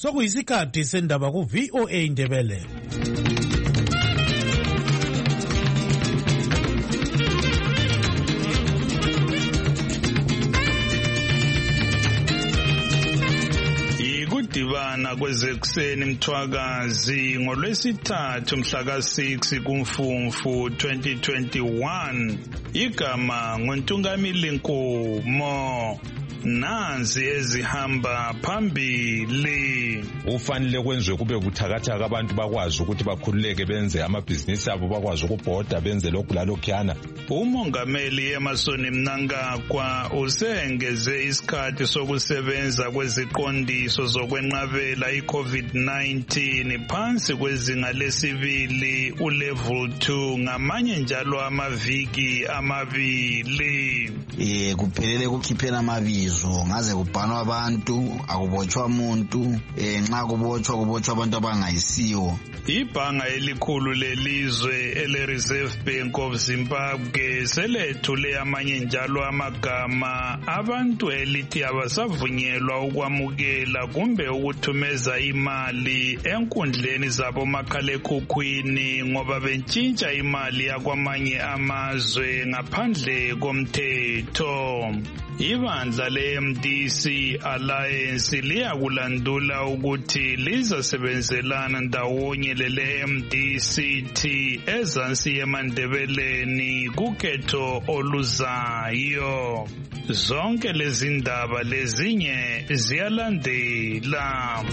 Sokuyisikhathi sendaba ku VOA Indebele. Ikudibana kwezekuseni Mthwakazi ngolwesithathu mhla ka-6 kuMfumfu 2021. Igama nguNtungamili Nkomo. Nanzi ezihamba phambili. Ufanele kwenziwe kube buthakathaka abantu bakwazi ukuthi bakhululeke benze amabhizinisi abo, bakwazi ukubhoda benze lokhu lalokhuyana. Umongameli Emmerson Mnangagwa usengeze isikhathi sokusebenza kweziqondiso zokwenqabela i-COVID-19 phansi kwezinga lesibili ulevel 2 ngamanye njalo amaviki amabili. Kuphelele kukhiphela amabizo ngaze kubhanwa abantu, akubotshwa umuntu, nxa kubotshwa abantu abangayisiwo. Ibhanga elikhulu lelizwe ele-Reserve Bank of Zimbabwe selethule amanye njalo amagama abantu elithi abasavunyelwa ukwamukela kumbe ukuthumeza imali enkundleni zabo makhalekhukhwini ngoba bentshintsha imali yakwamanye amazwe ngaphandle komthetho. Ibandla le-MDC Alliance liyakulandula ukuthi lizasebenzelana ndawonye lele-MDCT ezansi eMandebeleni kukhetho oluzayo. Zonke lezi ndaba lezinye ziyalandela.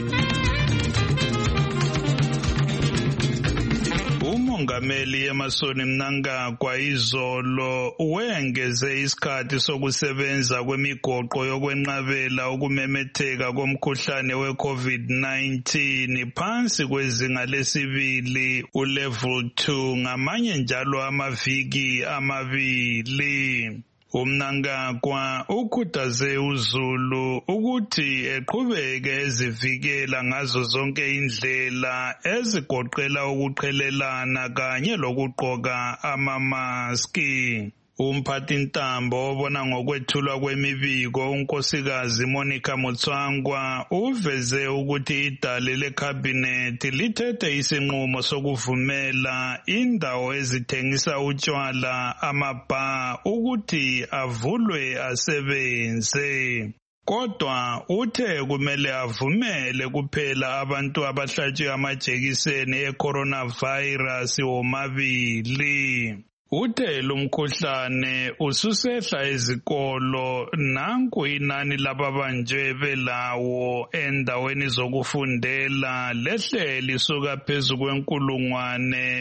Umongameli Emmerson Mnangagwa izolo wengeze isikhathi sokusebenza kwemigoqo yokwenqabela ukumemetheka komkhuhlane we-COVID-19 phansi kwezinga lesibili ulevel 2 ngamanye njalo amaviki amabili. Umnangagwa ukhuthaze uZulu ukuthi eqhubeke ezivikela ngazo zonke indlela ezigoqela ukuqhelelana kanye lokugqoka amamaski. Umphathintambo obona ngokwethulwa kwemibiko unkosikazi Monica Mutswangwa uveze ukuthi idale lekhabhinethi lithethe isinqumo sokuvumela indawo ezithengisa utshwala amabha ukuthi avulwe asebenze. Kodwa uthe kumele avumele kuphela abantu abahlatshwe amajekiseni e-coronavirus womabili. Uthe lumkhuhlane ususehla ezikolo nanku inani lababanjwe belawo endaweni zokufundela lehle lisuka phezu kwenkulungwane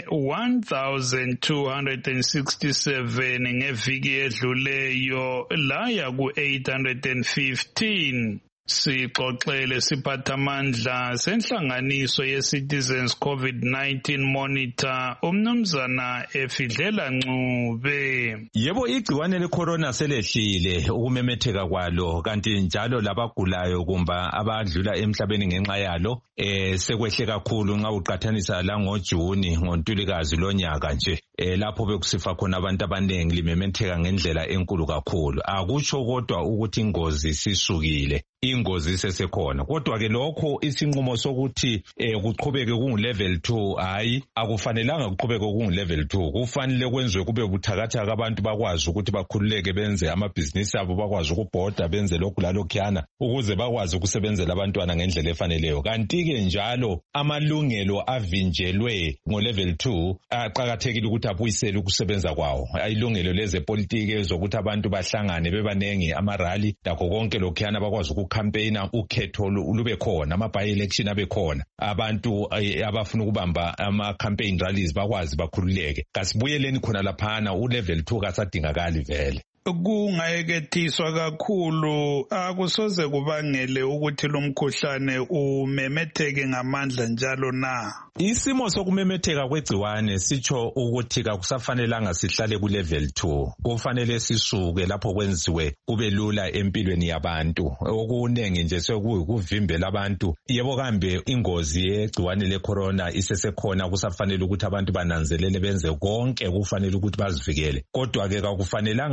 1267 ngeviki edluleyo laya ku-815. Sixoxele siphathamandla senhlanganiso ye-Citizens COVID-19 Monitor umnumzana Efidlela Ncube. Yebo, igciwane le-corona selehlile ukumemetheka kwalo, kanti njalo labagulayo kumba abadlula emhlabeni ngenxa yalo sekwehle kakhulu nxa uqathanisa la ngoJuni ngoNtulikazi lonyaka nje lapho bekusifa khona abantu abanengi limemetheka ngendlela enkulu kakhulu. Akutsho kodwa ukuthi ingozi sisukile, ingozi isesekhona. Kodwa ke lokho isinqumo sokuthi kuqhubeke kungu-level 2 hayi akufanelanga kuqhubeke kungu-level 2. Kufanele kwenziwe kube buthakathaka abantu bakwazi ukuthi bakhululeke benze amabhizinisi abo, bakwazi ukubhoda benze lokhu lalokhuyana ukuze bakwazi ukusebenzela abantwana ngendlela efaneleyo. Kanti-ke njalo amalungelo avinjelwe ngo-level 2 aqakathekile ukuthi abuyisele ukusebenza kwawo. Ilungelo lezepolitiki ezokuthi abantu bahlangane bebanengi, amarali lakho konke lokhuyana bakwazi ukukhampeyina, ukhetho lube khona, ama-by-election abe khona, abantu abafuna ukubamba ama-campaign rallies bakwazi bakhululeke. Kasibuyeleni khona laphana, u-level 2 kasadingakali vele. Kungayekethiswa kakhulu akusoze kubangele ukuthi lo mkhuhlane umemetheke ngamandla njalo na. Isimo sokumemetheka kwegciwane sitsho ukuthi akusafanelanga sihlale ku-level 2. Kufanele sisuke lapho kwenziwe kube lula empilweni yabantu. Okunengi nje sekuvimbela abantu. Yebo kambe ingozi yegciwane le-corona isesekhona, kusafanele ukuthi abantu bananzelele benze konke kufanele ukuthi bazivikele. Kodwa ke akufanelanga impilo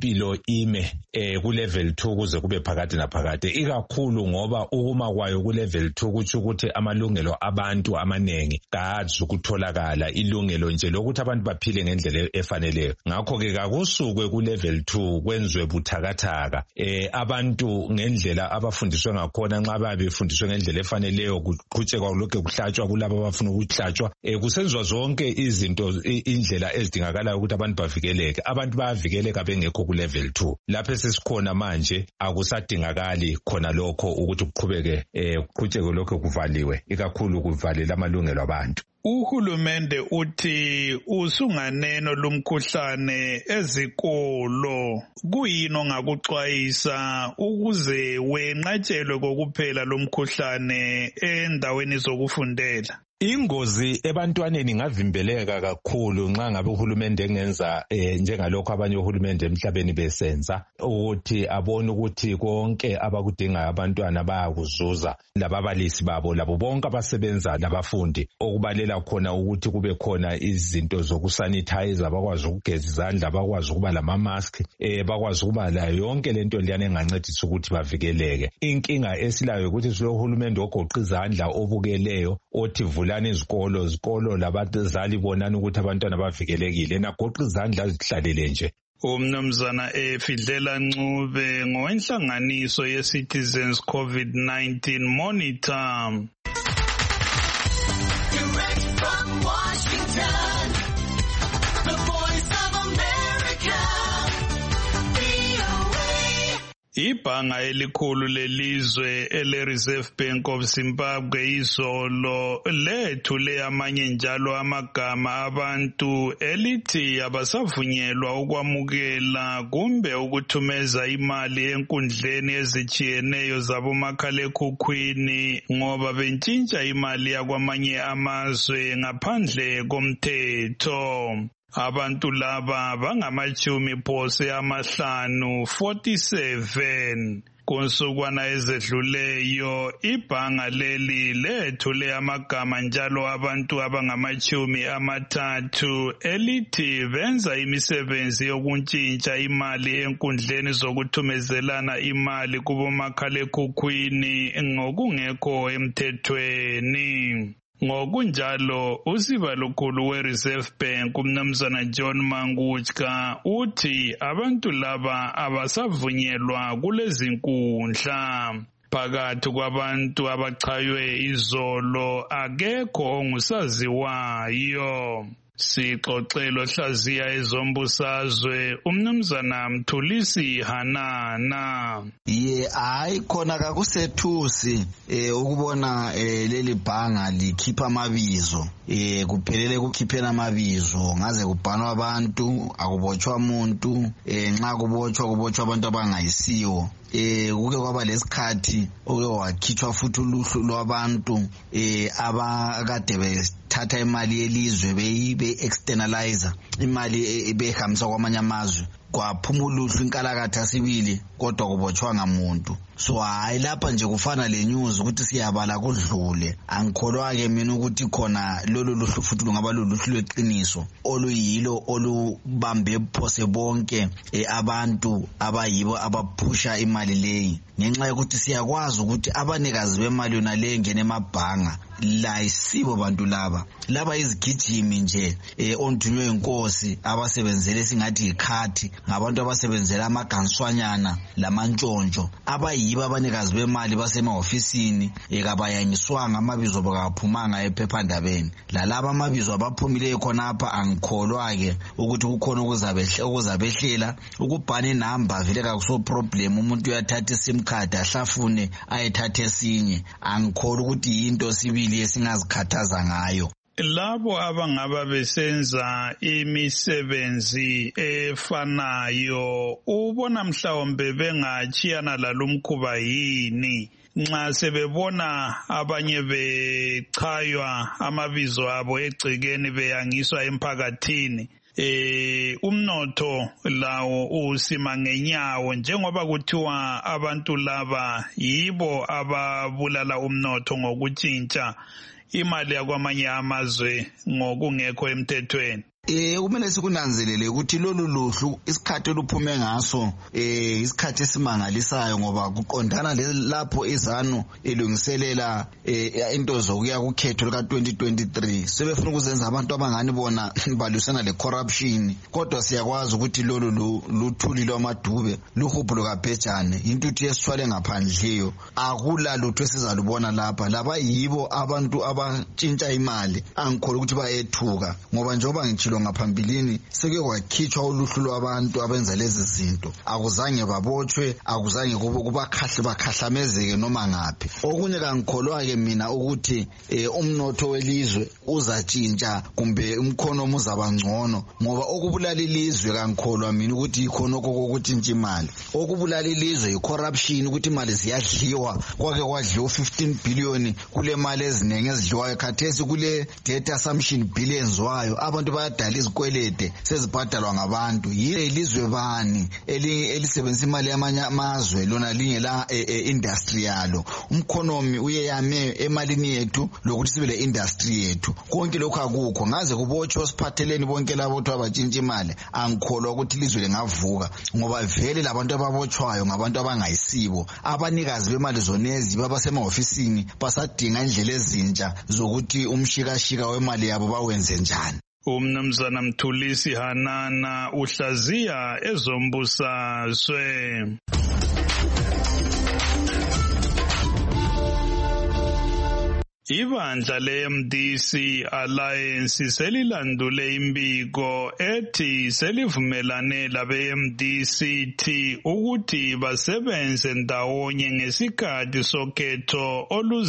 impilo ime ku level 2 kuze kube phakade naphakade, ikakhulu ngoba ukuma kwayo ku level 2 kuthi ukuthi amalungelo abantu amanengi kazi ukutholakala, ilungelo nje lokuthi abantu baphile ngendlela efaneleyo. Ngakho ke kakusukwe ku level 2 kwenzwe buthakathaka, abantu ngendlela abafundiswe ngakhona nxa babefundiswe ngendlela efaneleyo kuqhutshekwa lokho kuhlatshwa kulabo abafuna ukuhlatshwa, kusenziwa zonke izinto indlela ezidingakalayo ukuthi abantu bavikeleke. Abantu bayavikeleka bengekho ku level 2. Lapho sesikhona manje akusadingakali khona lokho ukuthi kuqhubeke kuqhutshekwe lokho kuvaliwe, ikakhulu kuvalela amalungelo abantu. Uhulumende uthi usunganeno lumkhuhlane ezikolo. Kuyini ongakuxwayisa ukuze wenqatshelwe kokuphela lomkhuhlane endaweni zokufundela? Ingozi ebantwaneni ingavimbeleka kakhulu nxa ngabe uhulumende engenza njengalokho abanye uhulumende emhlabeni besenza, ukuthi abone ukuthi konke abakudingayo abantwana bayakuzuza, lababalisi babo labo bonke abasebenza labafundi, okubalela khona ukuthi kube khona izinto zokusanitize, bakwazi ukugeza izandla, bakwazi ukuba lama-mask, bakwazi ukuba layo yonke lento liyana engancedisa ukuthi bavikeleke. Inkinga esilayo ukuthi silohulumende ogoqa izandla obukeleyo, othi vulani izikolo labazali bonani ukuthi abantwana bavikelekile, nagoqa izandla zihlalele nje. Umnumzana Fidlela Ncube ngowenhlanganiso ye-Citizens COVID-19 Monitor. Direct from Washington, the Voice of America, VOA. Ibhanga elikhulu lelizwe ele-Reserve Bank of Zimbabwe izolo lethule amanye njalo amagama abantu elithi abasavunyelwa ukwamukela kumbe ukuthumeza imali enkundleni ezitshiyeneyo zabomakhalekhukhwini ngoba bentshintsha imali yakwamanye amazwe ngaphandle komthetho. Abantu laba bangama-47 kunsukwana ezedluleyo. Ibhanga leli lethule amagama njalo abantu abangama-30 elithi benza imisebenzi yokuntshintsha imali enkundleni zokuthumezelana imali kubomakhalekhukhwini ngokungekho emthethweni. Ngokunjalo usibalukhulu we-Reserve Bank umnumzana John Manguchka uthi abantu laba abasavunyelwa kulezi nkundla. Phakathi kwabantu abachaywe izolo akekho ongusaziwayo. Sixoxelo hlaziya ezombusazwe umnumzana Mthulisi Hanana. Hayi khona kakusethusi ukubona leli bhanga likhipha amabizo, kuphelele kukhiphela amabizo ngaze kubhanwa abantu, akubotshwa umuntu, nxa kubotshwa abantu abangayisiwo. Kuke kwaba lesikhathi oke wakhitshwa futhi uluhlu lwabantu abakade bethatha imali yelizwe be-externalizer imali behambisa kwamanye amazwe, kwaphuma uluhlu inkalakatha sibili kodwa kubotshwanga muntu. So hayi lapha nje kufana le news ukuthi siyabala kudlule. Angikholwa-ke mina ukuthi khona lolu luhlu futhi lungaba luluhlu lweqiniso oluyilo olubambe phose bonke abantu abayibo abaphusha imali leyi, ngenxa yokuthi siyakwazi ukuthi abanikazi bemali yona leyo ngene emabhanga la isibo bantu laba izigijimi nje onthunywe inkosi abasebenzele singathi ikhathi, ngabantu abasebenzela amaganswanyana lamantshontsho abayibo abanikazi bemali basemahofisini kabayanyiswanga amabizo bakaphumanga ephephandabeni. Lalaba amabizo abaphumileyo khonapha angikholwa-ke ukuthi kukhona okuzabehlela. Ukubhana inamba vele kakuso problem, umuntu uyathatha isim card ahlafune ayethatha esinye. Angikholwa ukuthi yinto sibili esingazikhathaza ngayo. Labo abangaba besenza imisebenzi efanayo ubona mhlawumbe bengachiyana lalumkhuba yini nxa sebebona abanye bechaywa amabizo abo egcekeni beyangiswa emphakathini? Umnotho lawo usima ngenyawo njengoba kuthiwa abantu laba yibo ababulala umnotho ngokutshintsha imali yakwamanye amazwe ngokungekho emthethweni. Kumele sikunanzelele ukuthi lolu luhlu isikhathi oluphume ngaso isikhathi esimangalisayo ngoba kuqondana lapho izanu elungiselela into zokuya kukhetho lika 2023 sebefuna ukuzenza abantu abangani bona balusana le corruption kodwa siyakwazi ukuthi lolu luthuli lwamadube luhubhulo kabhejane intuthu yesithwale ngaphandliyo akula lutho esizalubona lapha yibo abantu abatshintsha imali angikholwa ukuthi bayethuka ngoba njengoba ngitshilo ngaphambilini seke kwakhitshwa uluhlu lwabantu abenza lezi zinto akuzange babotshwe akuzange bakhahlamezeke noma ngaphi okunye kangikholwa ke mina ukuthi umnotho welizwe uzatshintsha kumbe umkhono uzaba ngcono ngoba okubulala ilizwe kangikholwa mina ukuthi ikhono kokutshintsha imali okubulala ilizwe icorruption ukuthi imali ziyadliwa kwake kwadliwa 15 billion kule mali eziningi ezidliwayo khathesi kule debt assumption billions wayo abantu bayadala izikwelede sezibhadalwa ngabantu yilizwe bani elisebenzisa imali yamanye amazwe lona lingela industry yalo umkhonomi uyeyame emalini yethu lokuthi sibe le industry yethu konke lokho akukho ngaze kubotshwe siphatheleni bonke labo abatshintsha imali angikholwa ukuthi ilizwe lingavuka ngoba vele labantu ababotshwayo ngabantu abangayisibo abanikazi bemali zonezi babasemahofisini basadinga indlela ezintsha zokuthi umshikashika wemali yabo bawenze njani. Umnumzana Mthulisi Hanana uhlaziya ezombusazwe. Ibandla le-MDC Alliance selilandule imbiko ethi selivumelane labe-MDCT ukuthi basebenze ndawonye ngesikhathi sokhetho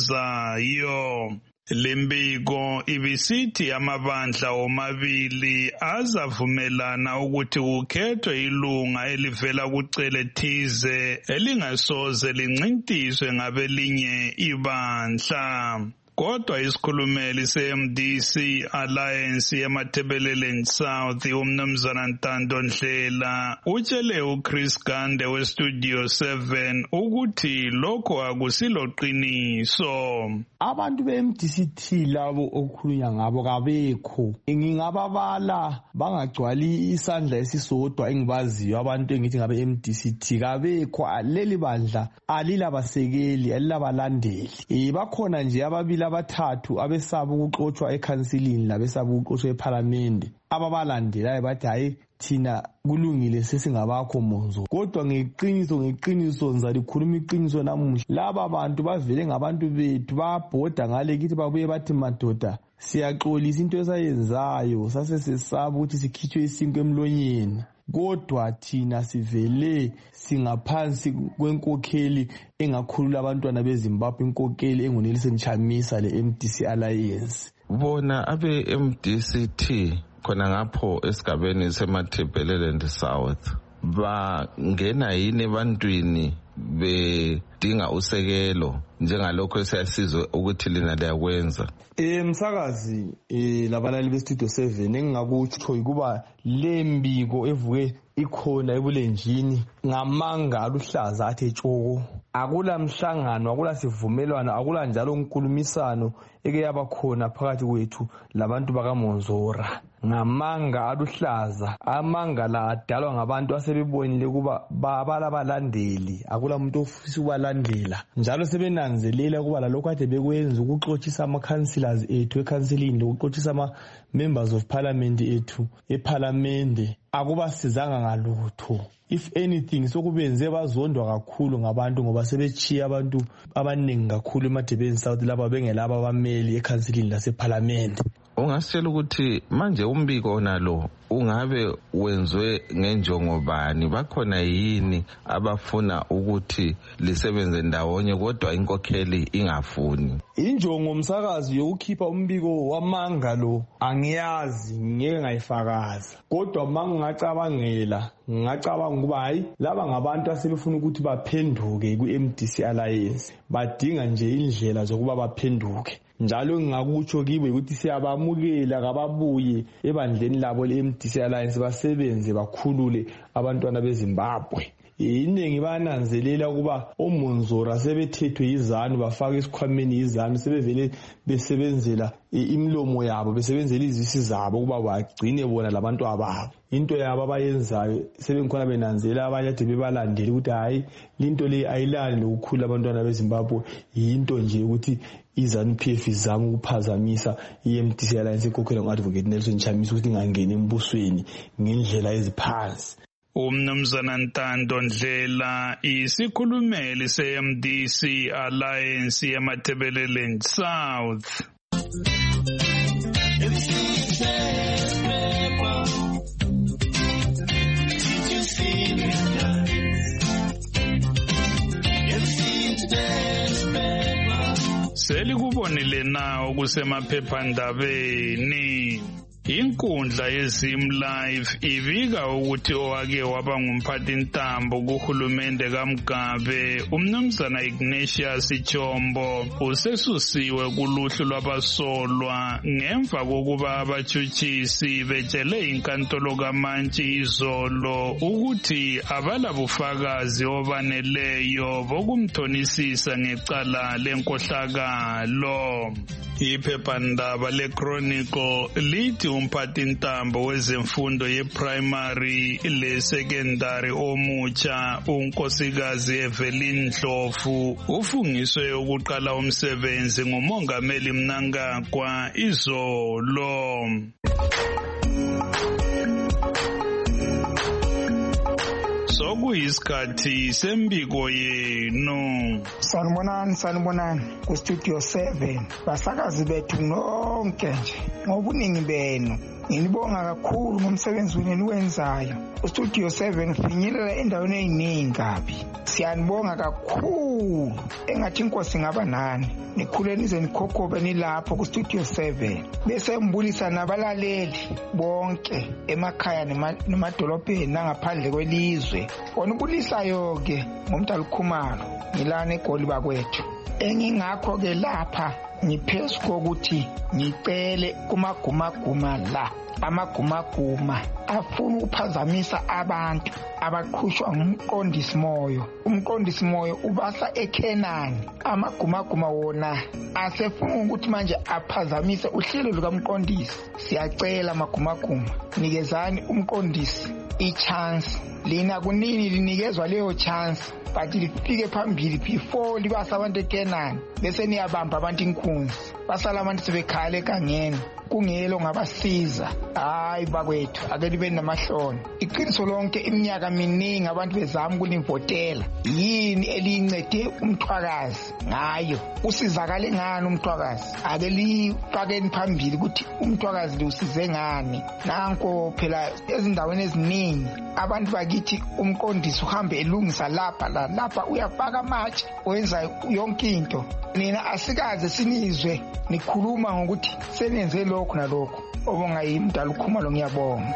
oluzayo. Lembiko ibisithi amabandla omabili azavumelana ukuthi kukhethwe ilunga elivela kucele thize elingasoze lincintiswe ngabelinye ibandla. Kodwa isikhulumeli se-MDC Alliance yamaThebelele South umnumzana Ntando Ndlela utshele uChris Gande weStudio 7 ukuthi lokho akusiloqiniso. Abantu be-MDCT labo okukhulunywa ngabo kabekho ngingababala bangagcwali isandla esisodwa engibaziyo abantu engithi ngabe MDCT kabekho leli bandla alilabasekeli alilabalandeli bakhona nje ababili abathathu abesaba ukuxotshwa ekhansilini labesaba ukuxotshwa eParliament ababalandelayo bathi hayi thina kulungile sesingabakho monzo kodwa ngeqiniso ngizalikhuluma iqiniso namuhla laba bantu bavele ngabantu bethu babhoda ngale kithi babuye bathi madoda siyaxolisa into esayenzayo sasesesaba ukuthi sikhitshwe isinko emlonyeni kodwa thina sivele singaphansi kwenkokheli engakhulula abantwana beZimbabwe inkokheli enguNelson Chamisa le-MDC Alliance. Bona abe-MDCT khona ngapho esigabeni semaThebelele South bangena yini ebantwini bedinga usekelo njengalokho esiyasizwe ukuthi lina liyakwenza? Msakazi labalali beStudio 7 engingakutsho ukuba lembiko evuke ikhona ebulenjini ngamanga aluhlaza athe tshoko akula mhlangano akula sivumelwano akula njalo unkulumisano eke yabakhona phakathi kwethu labantu bakaMonzora ngamanga aluhlaza amanga la adalwa ngabantu asebebonile kuba balabalandeli akula umuntu ofisa ukubalandela njalo sebenanzelela ukuba lalokho ade bekwenza ukuxothisa ama-councillors ethu ekhansilini lokuxothisa ama-members of parliament ethu eParliament akubasizanga ngalutho. If anything sokubenze bazondwa kakhulu ngabantu ngoba sebechiya abantu abaningi kakhulu eMathebelele South lapha bengelaba abameli ekhansilini laseParliament. Ungasitshela ukuthi manje umbiko nalo ungabe wenzwe ngenjongo bani bakhona yini abafuna ukuthi lisebenze ndawonye kodwa inkokheli ingafuni? Injongo msakazi yokukhipha umbiko wamanga lo angiyazi ngeke ngayifakaza kodwa mangingacabangela ngicabanga ukuba hayi laba ngabantu asebefuna ukuthi baphenduke ku-MDC Alliance badinga nje indlela zokuba baphenduke njalo ngingakutsho kibo ukuthi siyabamukela kababuye ebandleni labo le-MDC Alliance basebenze bakhulule abantwana beZimbabwe iningi bayananzelela ukuba omonzora sebethethwe izanu bafaka esikhwameni izanu sebevele besebenzela imlomo yabo besebenzela izisi zabo ukuba bagcine bona labantu ababo into yabo abayenzayo sebengikhona benanzela abanye ade bebalandele ukuthi hayi linto le ayilani lokukhula abantwana beZimbabwe into nje ukuthi iZANU-PF izama ukuphazamisa iMDC Alliance ekhokhela ngo-Advocate Nelson Chamisa ukuthi ingangeni embusweni ngendlela eziphansi. Umnumzana Ntando Ndlela isikhulumeli se-MDC Alliance eMatabeleland South. Selikubonile na okusemaphephandabeni. Inkundla yeZim Live ibika ukuthi owake waba ngumphathintambo kuhulumende kaMgabe umnumzana Ignatius Chombo usesusiwe kuluhlu lwabasolwa ngemva kokuba abatshutshisi betshele inkantolo kaMantshi izolo ukuthi abalabufakazi obaneleyo bokumthonisisa ngecala lenkohlakalo. Iphephandaba leChronicle lithi umphathintambo wezemfundo yeprimary lesecondary omutsha unkosikazi Evelyn Ndlovu ufungiswe ukuqala umsebenzi ngumongameli Mnangagwa izolo. Sokuyisikhathi sembiko yenu. Sanibonani ku Studio 7 basakazi bethu nonke nje ngobuningi benu. Ngibonga kakhulu ngomsebenzi wenu wenzayo. Studio 7 finyelela endaweni eziningi kabi. Siyanibonga kakhulu. Engathi inkosi ngaba nani. Nikhulenize nikhokobe nilapho ku Studio 7. Bese mbulisa nabalaleli bonke emakhaya nemadolobheni nangaphandle kwelizwe. Wona ubulisayo ke ngomntala uKhumalo. Ngilana eGoli bakwethu. Engingakho ke lapha ngiphezu kokuthi ngicele kumagumaguma la amagumaguma afuna ukuphazamisa abantu abaqhushwa ngumqondisi moyo. Umqondisi moyo ubasa eKenani. Amagumaguma wona asefuna ukuthi manje aphazamise uhlelo lukamqondisi. Siyacela amagumaguma nikezani umqondisi i-chance. Lina kunini linikezwa leyo chance but lifike phambili before libasa abantu eKenani bese niyabamba abantu inkunzi basala abantu sebekhala ekangeni kungelo ngabasiza. Hayi bakwethu ake libe namahloni. Iqiniso lonke iminyaka miningi abantu bezama ukunivotela. Yini elincede umthwakazi ngayo? Usizakale ngani umthwakazi? Ake lifakeni phambili ukuthi umthwakazi liusize ngani. Nanko phela ezindaweni eziningi abantu bakithi umqondisi uhambe elungisa lapha uyafaka amatshe wenza yonke into. Nina asikaze sinizwe nikhuluma ngokuthi senenze lokho nalokho. Obonga yimdala uKhumalo ngiyabonga.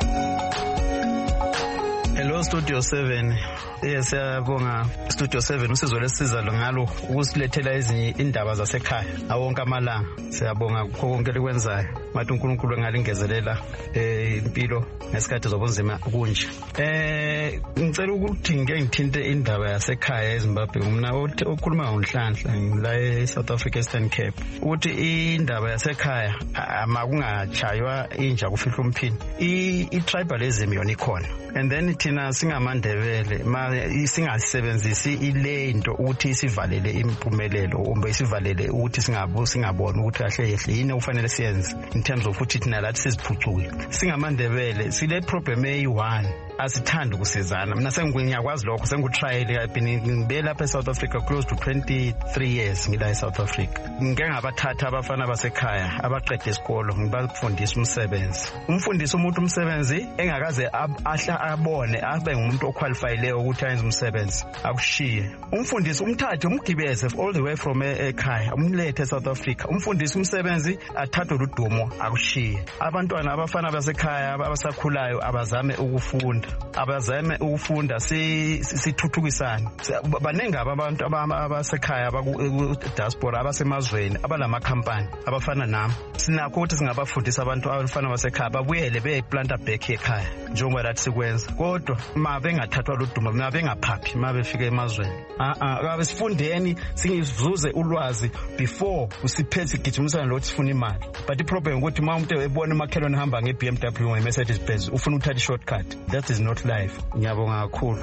Hello Studio 7. Siyabonga Studio 7 usizo lesiza ngalo ukusilethela ezinye indaba zasekhaya awonke amalanga. Siyabonga konke likwenzayo. Mathi uNkulunkulu engalingezelela impilo ngesikhathi zobunzima kunje. Ngicela ukuthi ngithinte indaba yasekhaya eZimbabwe. Mina okhuluma ngoNhlanhla la eSouth Africa Eastern Cape. Uthi indaba yasekhaya makungachaywa inja kufihla umphini. I-tribalism yona ikhona. And then thina singamandebele singasebenzisi ilento ukuthi sivalele impumelelo umbe sivalele ukuthi singaboni ukuthi kahle yehle yini ufanele siyenze in terms of ukuthi thina lathi siziphucuke. Singamandebele sile problem eyi1 asithanda ukusizana. Mina sengiyakwazi lokho sengutrial ngibele lapha eSouth Africa close to 23 years ngila eSouth Africa. Ngike ngabathatha abafana basekhaya abaqede isikolo ngibafundisa umsebenzi. Umfundisa umuntu umsebenzi engakaze ahla abone abe ngumuntu oqualified ukuthi ayenze umsebenzi akushiye. Umfundisi umthathe umgibeze all the way from ekhaya umlethe eSouth Africa. Umfundisi umsebenzi athathe udumo akushiye. Abantwana abafana basekhaya abasakhulayo abazame ukufunda ukufunda abazame ukufunda sithuthukisane baningi abantu abasekhaya diaspora abasemazweni abalamakhampani abafana nami sinakho ukuthi singabafundisa abantu abafana basekhaya babuyele beplanta back ekhaya njengoba lathi sikwenza kodwa ma bengathathwa luduma ma bengaphaphi ma befika emazweni akabe sifundeni singizuze ulwazi before usiphethe igijimisana lokuthi sifuna imali but iproblem ukuthi ma umuntu ebona umakhelwane hamba ngeBMW ngeMercedes Benz ufuna uthatha ishortcut that is not life ngiyabonga kakhulu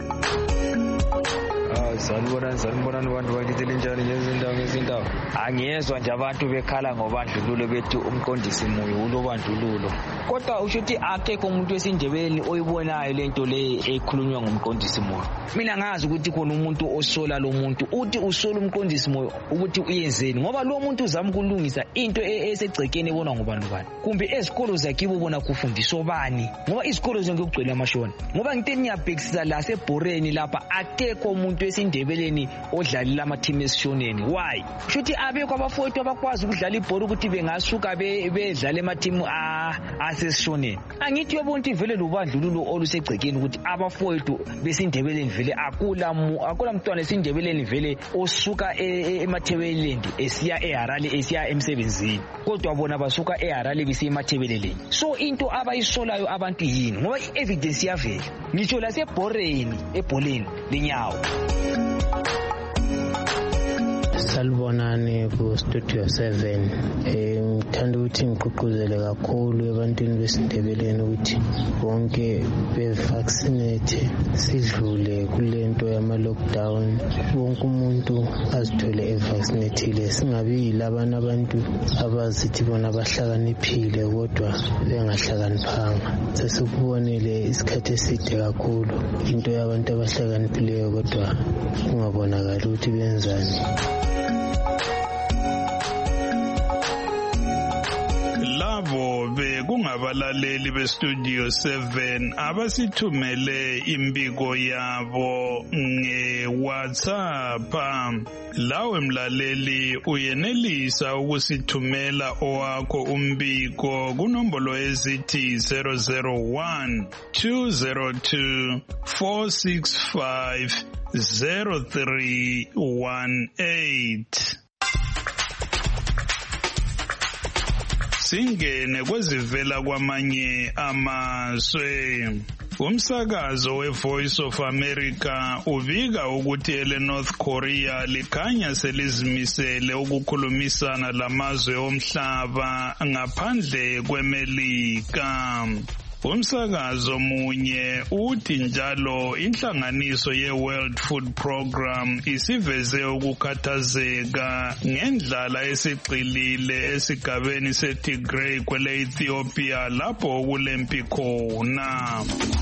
sanibonani bantu bakithi linjani ngezindawo angiyezwa nje abantu bekhala ngobandlululo bethi umqondisi moyo ulobandlululo kodwa usho ukuthi akekho umuntu wesindebeleni oyibonayo lento le ekhulunywa ngumqondisi moyo mina ngazi ukuthi khona umuntu osola lo muntu uthi usola umqondisi moyo ukuthi uyenzeni ngoba lo muntu uzama ukulungisa into esegcekeni ebonwa ngubani kumbe ezikolo zakibo bona kufundiswa bani ngoba izikolo zonke kugcwele amashona ngoba ngithe ngiyabhekisisa la seBhoreni lapha akekho umuntu wesindebeleni odlalela ama team esishoneni why shuthi abekho abafowethu abakwazi ukudlala ibhola ukuthi bengasuka bedlala ama team asesishoneni angithi yobonke vele lobandlululo olusegcekeni ukuthi abafowethu besindebeleni vele akula mntwana esindebeleni vele osuka eMathebeleni esiya eHarare esiya emsebenzini kodwa bona basuka eHarare besiya eMathebeleni so into abayisolayo abantu yini ngoba evidence yavela ngisho la seBhoreni ebholeni lenyawo Salibonani ku Studio 7 ngithanda ukuthi ngigqugquzele kakhulu ebantwini besindebeleni ukuthi bonke bevaccinate sidlule kulento yama lockdown wonke umuntu azithole evaccinatile singabi yilabana abantu abazithi bona bahlakaniphile kodwa bengahlakaniphanga sesikubonile isikhathi eside kakhulu into yabantu abahlakaniphileyo kodwa kungabonakala ukuthi benzani labo bekungabalaleli beStudio 7 abasithumele imbiko yabo ngeWhatsApp lawe mlaleli uyenelisa ukusithumela owakho umbiko kunombolo ezithi 001 202 465 0318 singene kwezivela kwamanye amazwe umsakazo weVoice of America ubika ukuthi eNorth Korea likhanya selizimisele ukukhulumisana lamazwe omhlaba ngaphandle kweMelika umsakazo munye uthi njalo inhlanganiso yeWorld Food Program isiveze ukukhathazeka ngendlala esigxilile esigabeni seTigray kwele-Ethiopia lapho kulempi khona.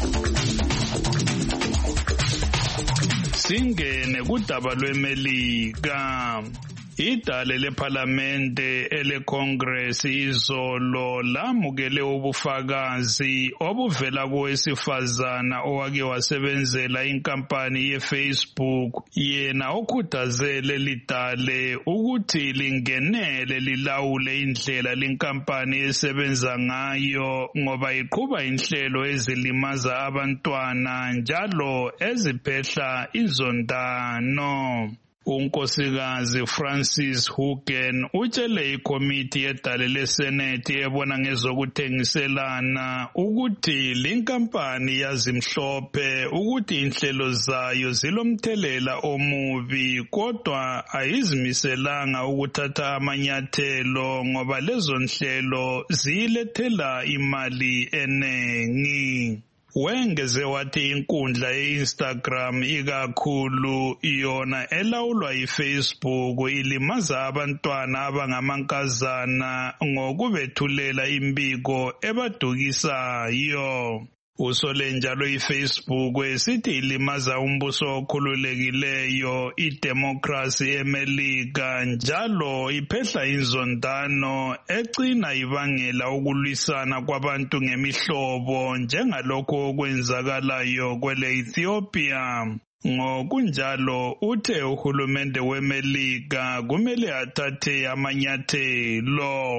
Singene kudaba lweMelika. Idale leParlamente eleCongress izolo lamukele ubufakazi obuvela kowesifazana owake wasebenzela inkampani yeFacebook yena okhuthazele lidale ukuthi lingenele lilawule indlela lenkampani esebenza ngayo ngoba iqhuba inhlelo ezilimaza abantwana njalo eziphehla izondano. Unkosikazi Francis Haugen utshele ikomiti yedale leSenate ebona ngezokuthengiselana ukuthi linkampani yazimhlophe ukuthi inhlelo zayo zilomthelela omubi kodwa ayizimiselanga ukuthatha amanyathelo ngoba lezo nhlelo zilethela imali enengi. Wengeze wathi inkundla ye-Instagram ikakhulu yona elawulwa yi-Facebook ilimaza abantwana abangamankazana ngokubethulela imbiko ebadukisayo. Usole njalo iFacebook esithi ilimaza umbuso okhululekileyo idemocracy eMelika njalo iphehla inzondano egcina ibangela ukulwisana kwabantu ngemihlobo njengalokho okwenzakalayo kwele-Ethiopia. Ngokunjalo uthe uhulumende weMelika kumele athathe amanyathelo.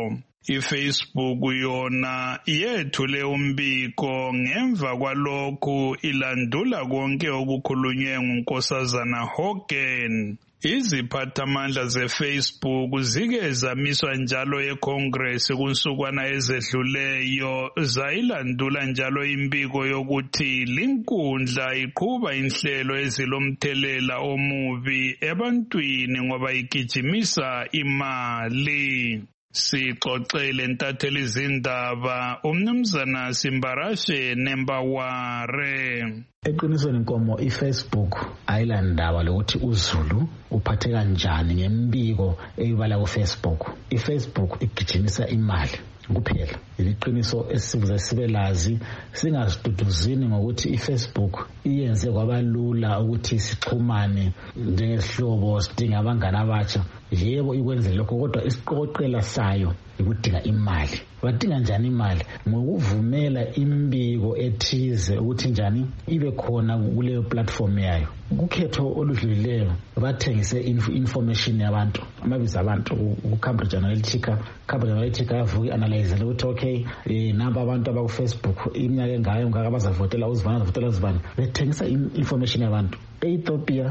iFacebook yona yethule umbiko ngemva kwalokhu ilandula konke okukhulunywe nguNkosazana Hogan. Iziphathamandla zeFacebook zike zamiswa njalo eCongress kunsukwana ezedluleyo zayilandula njalo imbiko yokuthi linkundla iqhuba inhlelo ezilomthelela omubi ebantwini ngoba igijimisa imali. Sixoxele ntatheli izindaba umnumzana Simbarashe Nembaware. Eqinisweni inkomo iFacebook ayilandaba lokuthi uZulu uphathe kanjani ngembiko eyibala kuFacebook. iFacebook igijimisa imali kuphela. Iliqiniso esivuze sibelazi singaziduduzini ngokuthi iFacebook iyenze kwabalula ukuthi sixhumane njengesihlobo sidinga abangane abatsha. Yebo ikwenze lokho kodwa isiqoqela sayo ikudinga imali. Badinga njani imali? Ngokuvumela imbiko ethize ukuthi njani ibe khona kuleyo platform yayo. Ukhetho oludlulileyo bathengise information yabantu, amabizo abantu ku-Cambridge Analytica. Cambridge Analytica yavuka analyze ukuthi okay namba abantu abaku-Facebook iminyaka engayo ngaka bazavotela uzivana bethengisa information yabantu. E-Ethiopia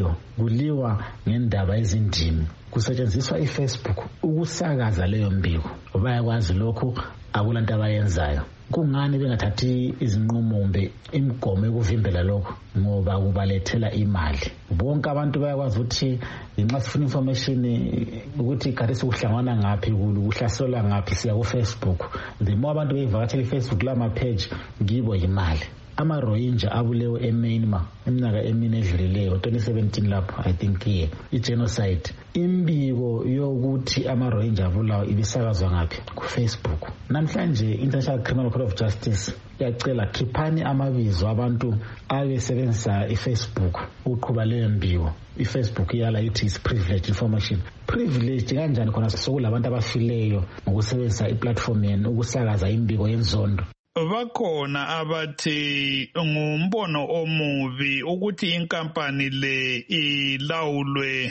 kuliwa ngendaba ezindimi, kusetshenziswa iFacebook ukusakaza leyo mbiko. Bayakwazi lokho, akulanto abayenzayo. Kungani bengathathi izinqumo kumbe imigomo ekuvimbela lokho? Ngoba kubalethela imali. Bonke abantu bayakwazi ukuthi nxa sifuna information ukuthi khathesi kuhlangana ngaphi, kuhlaselwa ngaphi, siya kuFacebook. The more abantu beyivakatshela iFacebook lama page ngibo imali. Ama-Rohingya abulewe eMyanmar iminyaka emine edlulileyo 2017 lapho I think i-genocide. Imbiko yokuthi ama-Rohingya abulawa ibisakazwa ngaphi? KuFacebook. Namhlanje International Criminal Court of Justice yacela khiphani amabizo abantu abesebenzisa iFacebook uqhuba leyo mbiko. iFacebook yala ithi is privileged information. Privileged kanjani khona sokulabantu abafileyo ngokusebenzisa iplatform yenu ukusakaza imbiko yenzondo? Bakhona abathi ngumbono omubi ukuthi inkampani le ilawulwe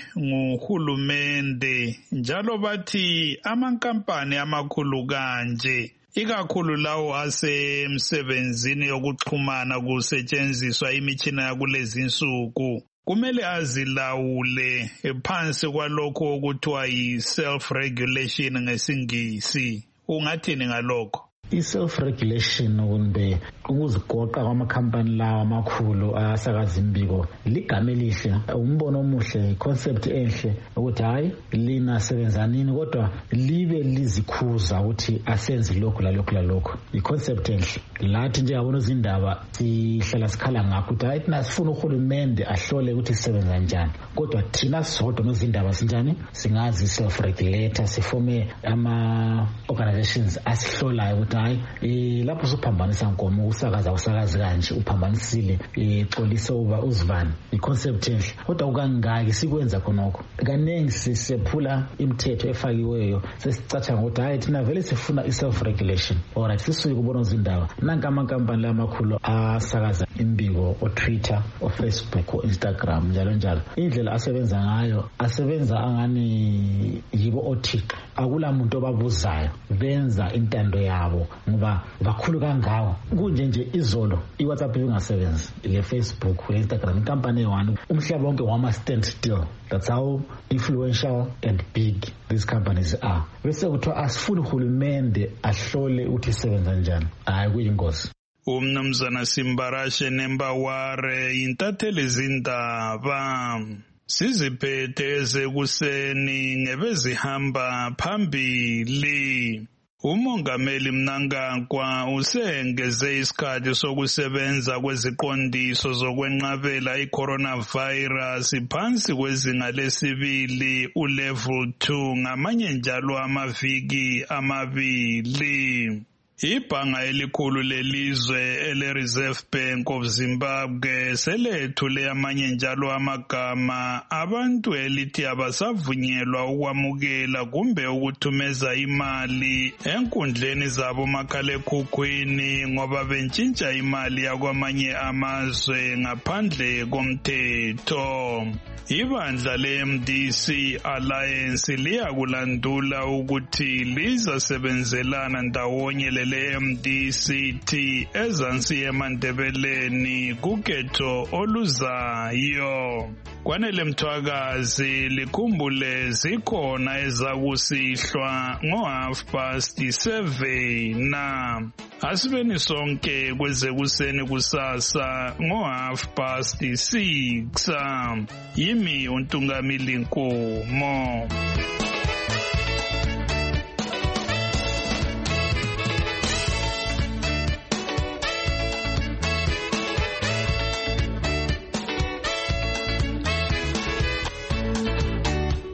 nguhulumende, njalo bathi amankampani amakhulu kanje ikakhulu lawo asemsebenzini yokuxhumana kusetshenziswa imitshina yakulezi insuku kumele azilawule phansi kwalokho okuthiwa yi-self-regulation ngesingisi. Ungathini ngalokho? I-self-regulation kumbe ukuzigoqa kwamakhampani lawa amakhulu asakaza imbiko ligama elihle, umbono omuhle, concept enhle ukuthi hayi lina sebenzanini kodwa libe lizikhuza ukuthi asenze lokho lalokho. I-concept enhle. Lathi njengabona izindaba sihlala sikhala ngakho ukuthi hayi thina sifuna uhulumende ahlole ukuthi sisebenza njani, kodwa thina sodwa nezindaba sinjani singazi self-regulator, sifome ama-organizations asihlolayo ukuthi hayi lapho suphambanisa nkomo usakazi kanje uphambanisile xolise uba uzivana. I-concept enhle kodwa ukangaki sikwenza khonokho. Kaningi sisephula imithetho efakiweyo sesicatsha ngokuthi hayi thina vele sifuna i-self-regulation. Alright, sisuke kubona izindaba nanka amankampani amakhulu asakaza imbiko o-Twitter, o-Facebook, o-Instagram njalo. Indlela asebenza ngayo asebenza angani yibo othixo, akula muntu obabuzayo, benza intando yabo ngoba bakhulu kangawo. Kunje izolo iWhatsApp ingasebenzi, le-Facebook, le-Instagram, inkampani eyi-1 umhlaba wonke wama-stand still. That's how influential and big these companies are. Bese kuthiwa asifuni uhulumende ahlole ukuthi isebenza njani. Hayi kuyingozi. Umnumzana Simbarashe Nembaware intatheli izindaba. Siziphethe ekuseni ngebezihamba phambili. Umongameli Mnangagwa usengeze isikhathi sokusebenza kweziqondiso zokwenqabela i-coronavirus phansi kwezinga lesibili ulevel 2 ngamanye njalo amaviki amabili. Ibhanga elikhulu lelizwe ele-Reserve Bank of Zimbabwe selethule amanye njalo amagama abantu elithi abasavunyelwa ukwamukela kumbe ukuthumeza imali enkundleni zabo makhalekhukhwini ngoba bentshintsha imali yakwamanye amazwe ngaphandle komthetho. Ibandla le-MDC Alliance liyakulandula ukuthi lizasebenzelana ndawonye lele-MDCT ezansi eMandebeleni kukhetho oluzayo. Kwanele Mthwakazi likhumbule zikhona ezakusihlwa ngo7:30 na asibeni sonke kwezekuseni kusasa ngo6:30. Yimi uNtungamili Nkomo.